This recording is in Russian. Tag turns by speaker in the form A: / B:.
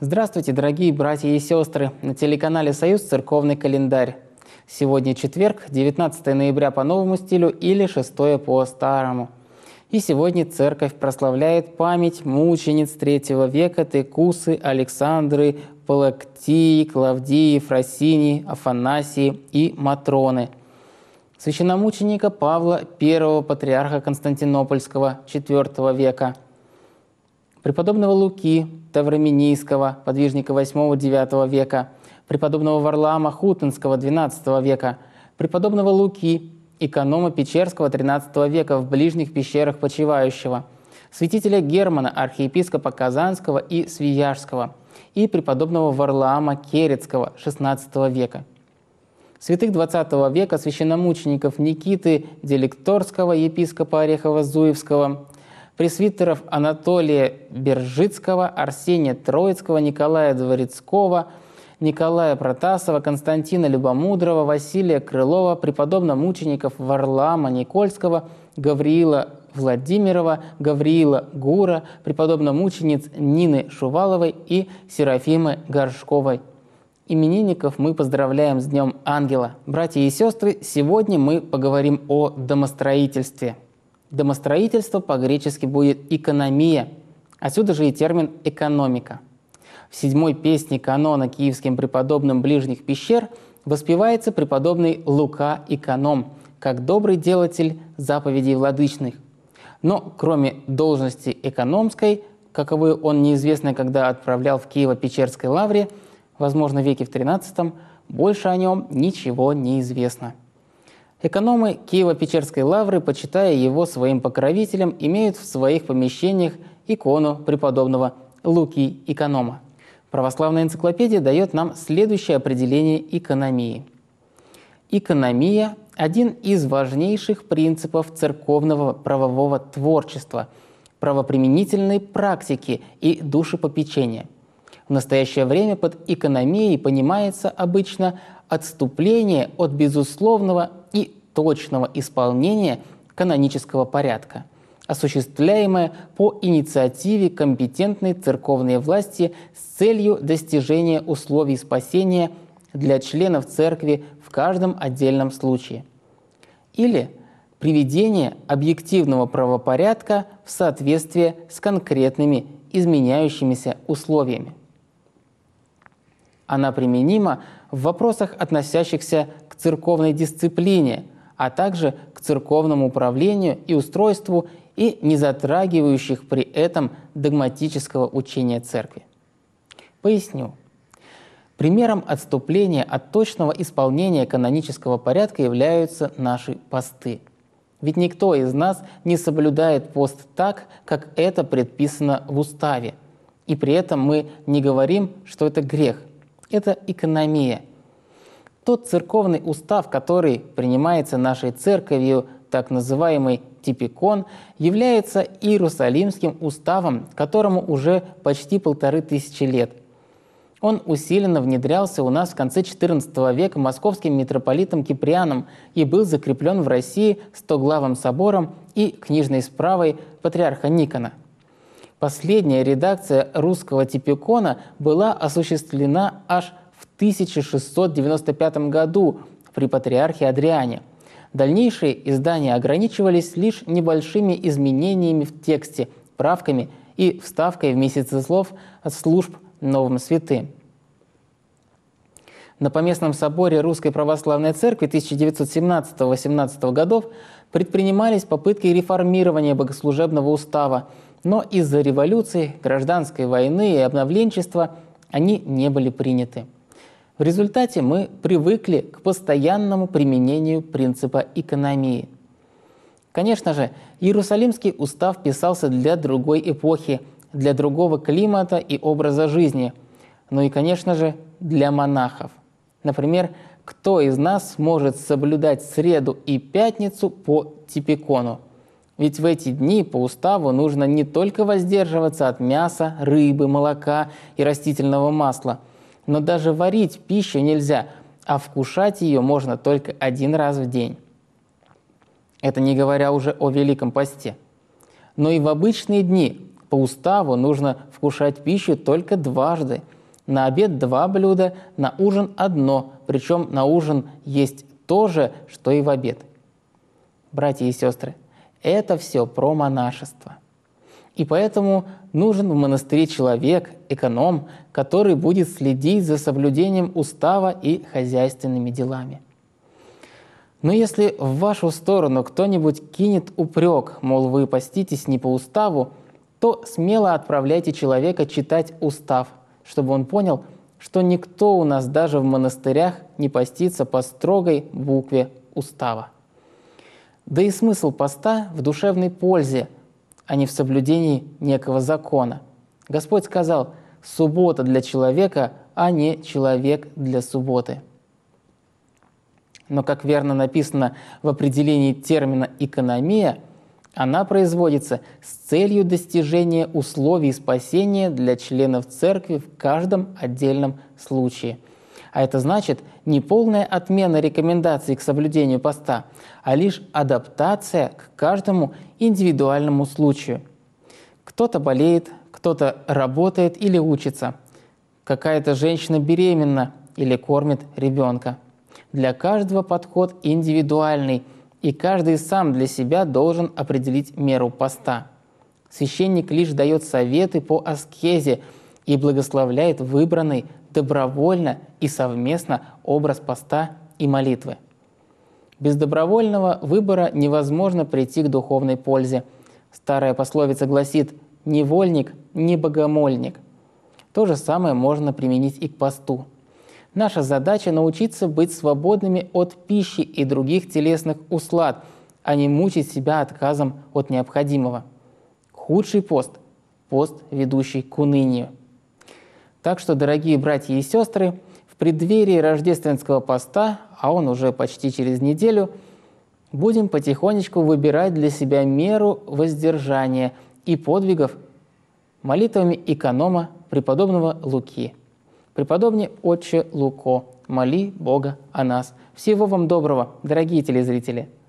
A: Здравствуйте, дорогие братья и сестры! На телеканале «Союз» церковный календарь. Сегодня четверг, 19 ноября по новому стилю или 6 по старому. И сегодня церковь прославляет память мучениц III века Текусы, Александры, Палактии, Клавдии, Фросинии, Афанасии и Матроны. Священномученика Павла, первого патриарха Константинопольского IV века. Преподобного Луки Тавраминийского, подвижника 8-9 века, преподобного Варлаама Хутенского XII века, преподобного Луки, эконома Печерского XIII века в ближних пещерах почивающего, святителя Германа, архиепископа Казанского и Свияжского, и преподобного Варлаама Керецкого XVI века. Святых XX века священномучеников Никиты Делекторского, епископа Орехово-Зуевского, пресвитеров Анатолия Бержицкого, Арсения Троицкого, Николая Дворецкого, Николая Протасова, Константина Любомудрого, Василия Крылова, преподобно-мучеников Варлаама Никольского, Гавриила Владимирова, Гавриила Гура, преподобно-мучениц Нины Шуваловой и Серафимы Горшковой. Именинников мы поздравляем с Днем Ангела. Братья и сестры, сегодня мы поговорим о домостроительстве. Домостроительство по-гречески будет «экономия», отсюда же и термин «экономика». В 7-й песне канона киевским преподобным ближних пещер воспевается преподобный Лука Эконом, как добрый делатель заповедей владычных. Но кроме должности экономской, каковую он неизвестно когда отправлял в Киево-Печерской лавре, возможно, в веке в XIII, больше о нем ничего не известно. Экономы Киево-Печерской лавры, почитая его своим покровителем, имеют в своих помещениях икону преподобного Луки Эконома. Православная энциклопедия дает нам следующее определение экономии. Экономия – один из важнейших принципов церковного правового творчества, правоприменительной практики и душепопечения. В настоящее время под экономией понимается обычно отступление от безусловного и точного исполнения канонического порядка, осуществляемое по инициативе компетентной церковной власти с целью достижения условий спасения для членов церкви в каждом отдельном случае, или приведение объективного правопорядка в соответствие с конкретными изменяющимися условиями. Она применима в вопросах, относящихся к церковной дисциплине, а также к церковному управлению и устройству и не затрагивающих при этом догматического учения церкви. Поясню. Примером отступления от точного исполнения канонического порядка являются наши посты. Ведь никто из нас не соблюдает пост так, как это предписано в уставе. И при этом мы не говорим, что это грех. Это экономия. Тот церковный устав, который принимается нашей церковью, так называемый Типикон, является Иерусалимским уставом, которому уже почти 1500 лет. Он усиленно внедрялся у нас в конце XIV века московским митрополитом Киприаном и был закреплен в России Стоглавым собором и книжной справой патриарха Никона. Последняя редакция русского Типикона была осуществлена аж в 1695 году при патриархе Адриане. Дальнейшие издания ограничивались лишь небольшими изменениями в тексте, правками и вставкой в месяцеслов от служб новым святым. На Поместном соборе Русской Православной Церкви 1917-18 годов предпринимались попытки реформирования богослужебного устава, но из-за революции, гражданской войны и обновленчества они не были приняты. В результате мы привыкли к постоянному применению принципа экономии. Конечно же, Иерусалимский устав писался для другой эпохи, для другого климата и образа жизни, но и, конечно же, для монахов. Например, кто из нас может соблюдать среду и пятницу по Типикону? Ведь в эти дни по уставу нужно не только воздерживаться от мяса, рыбы, молока и растительного масла, но даже варить пищу нельзя, а вкушать ее можно только один раз в день. Это не говоря уже о Великом посте. Но и в обычные дни По уставу нужно вкушать пищу только дважды. На обед 2 блюда, на ужин 1, причем на ужин есть то же, что и в обед. Братья и сестры, это все про монашество. И поэтому нужен в монастыре человек, эконом, который будет следить за соблюдением устава и хозяйственными делами. Но если в вашу сторону кто-нибудь кинет упрек, мол, вы поститесь не по уставу, то смело отправляйте человека читать устав, чтобы он понял, что никто у нас даже в монастырях не постится по строгой букве устава. Да и смысл поста в душевной пользе, а не в соблюдении некого закона. Господь сказал: «Суббота для человека, а не человек для субботы». Но, как верно написано в определении термина «экономия», она производится с целью достижения условий спасения для членов церкви в каждом отдельном случае. А это значит не полная отмена рекомендаций к соблюдению поста, а лишь адаптация к каждому индивидуальному случаю. Кто-то болеет, кто-то работает или учится, какая-то женщина беременна или кормит ребенка. Для каждого подход индивидуальный, и каждый сам для себя должен определить меру поста. Священник лишь дает советы по аскезе и благословляет выбранный добровольно и совместно образ поста и молитвы. Без добровольного выбора невозможно прийти к духовной пользе. Старая пословица гласит: «Невольник, не богомольник». То же самое можно применить и к посту. Наша задача – научиться быть свободными от пищи и других телесных услад, а не мучить себя отказом от необходимого. Худший пост – пост, ведущий к унынию. Так что, дорогие братья и сестры, в преддверии рождественского поста, а он уже почти через неделю, будем потихонечку выбирать для себя меру воздержания и подвигов молитвами эконома преподобного Луки. Преподобный отче Луко, моли Бога о нас. Всего вам доброго, дорогие телезрители!